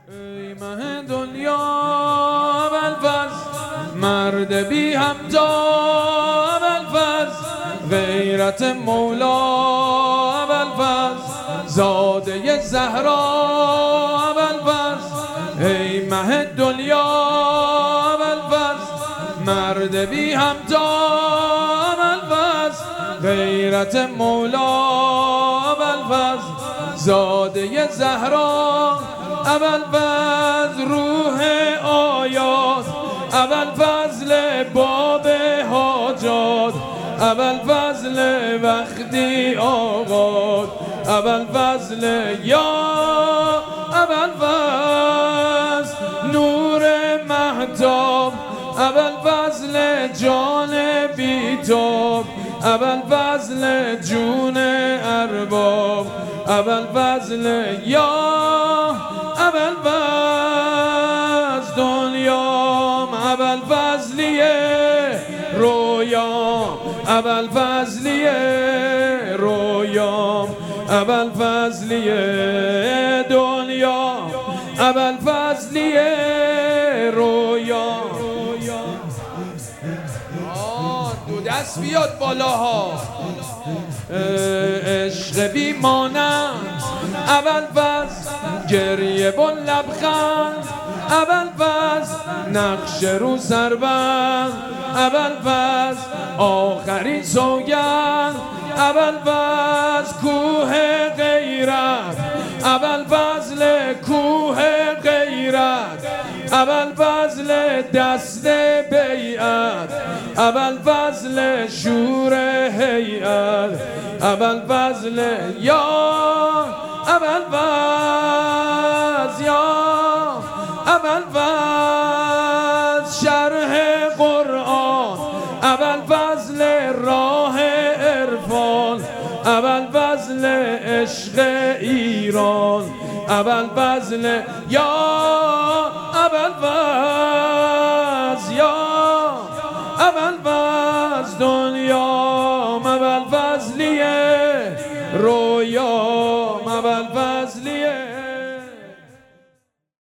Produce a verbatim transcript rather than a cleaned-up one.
ای مه دنیا ابوالفضل، مرد بی همتا ابوالفضل، غیرت مولا ابوالفضل، زاده زهرا ابوالفضل. ای مه دنیا ابوالفضل، مرد بی همتا ابوالفضل، غیرت مولا ابوالفضل، زاده زهرا ابوالفضل. روح آیات ابوالفضل، باب حاجات ابوالفضل، وقتی آغاز ابوالفضل. یا ابوالفضل نور مهتاب ابوالفضل، جان بیتاب ابوالفضل، جون ارباب ابوالفضل. یا ابوالفضل دنیام ابوالفضلیه، رویام ابوالفضلیه، رویام ابوالفضلیه، دنیام ابوالفضلیه، رویام. دو دست بیاد بالاها. عشق بی مانند ابوالفضل، گریه و لبخند ابوالفضل، نقش رو سربند ابوالفضل، آخرین سوگند ابوالفضل. کوه غیرت ابوالفضل، کوه غیرت ابوالفضل، دست بیعت ابوالفضل، شور هیئت ابوالفضل. یا ابوالفضل، یا ابوالفضل، شرح قرآن ابوالفضل، راه عرفان ابوالفضل، عشق ایران ابوالفضل. یا ابوالفضل، یا ابوالفضل دنیا ابوالفضلیه، رویا